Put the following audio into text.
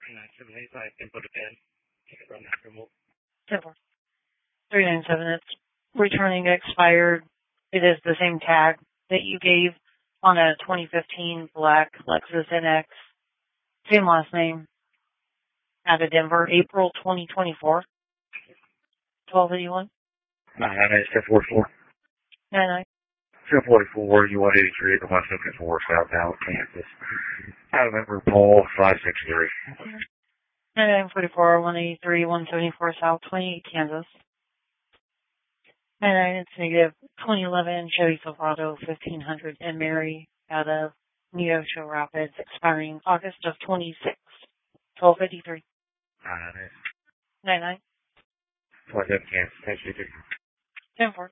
978, input a pin. Take it from that remote. 397, it's returning expired. It is the same tag that you gave on a 2015 black Lexus NX. Same last name. Out of Denver, April 2024. 1281. 998, 99. 1044, you 183 at the 174 southbound Kansas. November Paul 563. 9944, 183, 174 South, 28 Kansas. 99, it's negative 2011 Chevy Silverado 1500 and Mary out of Neosho Rapids, expiring August of 26. 1253. 99. 99. 27 Kansas, thank you. 10-4.